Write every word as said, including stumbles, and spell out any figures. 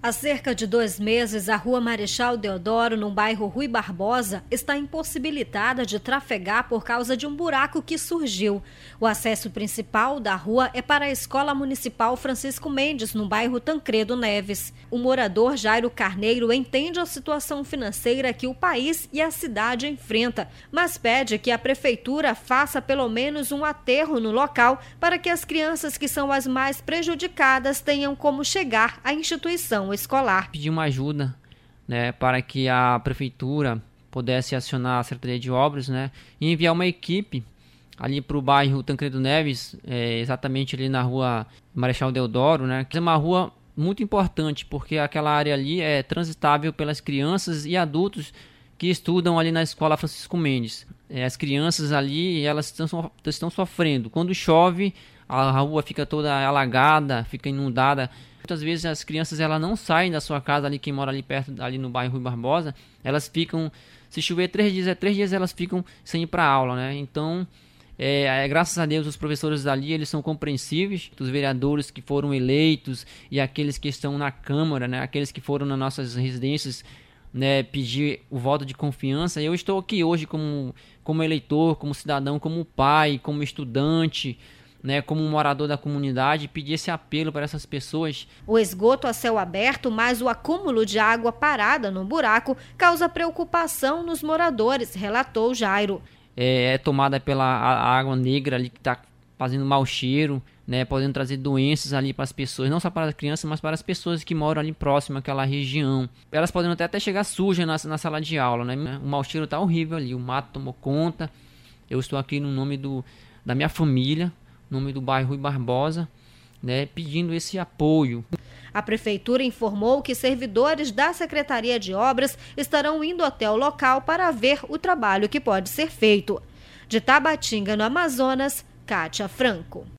Há cerca de dois meses, a rua Marechal Deodoro, no bairro Rui Barbosa, está impossibilitada de trafegar por causa de um buraco que surgiu. O acesso principal da rua é para a Escola Municipal Francisco Mendes, no bairro Tancredo Neves. O morador Jairo Carneiro entende a situação financeira que o país e a cidade enfrenta, mas pede que a prefeitura faça pelo menos um aterro no local para que as crianças que são as mais prejudicadas tenham como chegar à instituição escolar. Pedir uma ajuda, né, para que a prefeitura pudesse acionar a Secretaria de Obras, né, e enviar uma equipe ali para o bairro Tancredo Neves, é, exatamente ali na rua Marechal Deodoro, né, que é uma rua muito importante porque aquela área ali é transitável pelas crianças e adultos que estudam ali na Escola Francisco Mendes. É, as crianças ali, elas estão, estão sofrendo. Quando chove, a rua fica toda alagada, fica inundada. Muitas vezes as crianças elas não saem da sua casa, ali quem mora ali perto, ali no bairro Rui Barbosa, elas ficam, se chover três dias, é três dias elas ficam sem ir para aula, né? Então, é, é, graças a Deus, os professores dali, eles são compreensíveis, os vereadores que foram eleitos e aqueles que estão na Câmara, né? Aqueles que foram nas nossas residências, né, pedir o voto de confiança. Eu estou aqui hoje como, como eleitor, como cidadão, como pai, como estudante, né, como um morador da comunidade, pedir esse apelo para essas pessoas. O esgoto a céu aberto, mais o acúmulo de água parada no buraco, causa preocupação nos moradores, relatou Jairo. É, é tomada pela a, a água negra ali que está fazendo mau cheiro, né, podendo trazer doenças ali para as pessoas, não só para as crianças, mas para as pessoas que moram ali próximo àquela região. Elas podem até, até chegar sujas na, na sala de aula, né? O mau cheiro está horrível ali, o mato tomou conta. Eu estou aqui no nome do, da minha família, nome do bairro Rui Barbosa, né, pedindo esse apoio. A prefeitura informou que servidores da Secretaria de Obras estarão indo até o local para ver o trabalho que pode ser feito. De Tabatinga, no Amazonas, Kátia Franco.